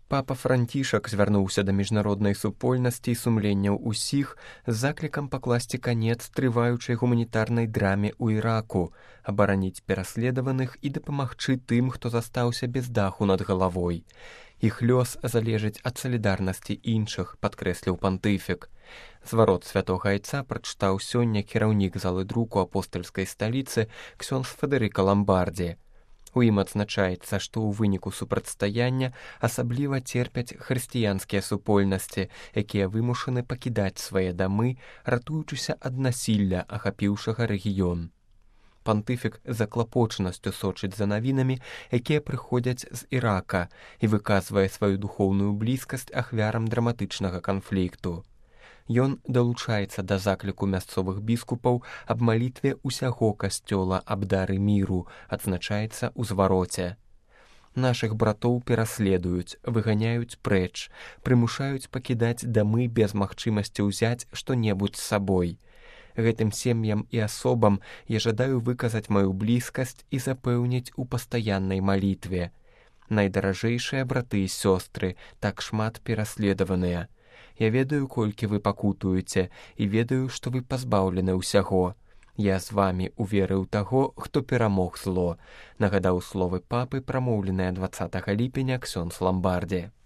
Папа Францішак звярнуўся да міжнароднай супольнасці і сумленняў усіх з заклікам пакласці канец трываючай гуманітарнай драме ў Іраку, абараніць пераследаваных і дапамагчы тым, хто застаўся без даху над галавой. Іх лёс залежыць ад салідарнасці іншых, падкрэсліў пантыфік. Зварот святога айца прачытаў сёння кіраўнік залы друку апостальскай сталіцы ксёндз Федэрыка Ламбардзі. У ім адзначаецца, што ў выніку супрацьстаяння асабліва церпяць хрысціянскія супольнасці, якія вымушаны пакідаць свае дамы, ратуючыся ад насілля, ахапіўшага рэгіён. Пантыфік з заклапочанасцю сочыць за навінамі, якія прыходзяць з Ірака, і выказвае сваю духоўную блізкасць ахвярам драматычнага канфлікту. Ён далучаецца да закліку мясцовых біскупаў аб малітве ўсяго касцёла аб дары міру, адзначаецца ў звароце. Нашых братоў пераследуюць, выганяюць прэч, прымушаюць пакідаць дамы без магчымасці ўзяць што-небудзь з сабой. Гэтым сем'ям і асобам я жадаю выказаць маю блізкасць і запэўніць у пастаяннай малітве. Найдаражэйшыя браты і сёстры, так шмат пераследаваныя. Я ведаю, колькі вы пакутуеце, і ведаю, што вы пазбаўлены ўсяго. Я з вамі ў веры ў таго, хто перамог зло, нагадаў словы папы, прамоўленыя 20 ліпеня ксёндз Ламбардзі.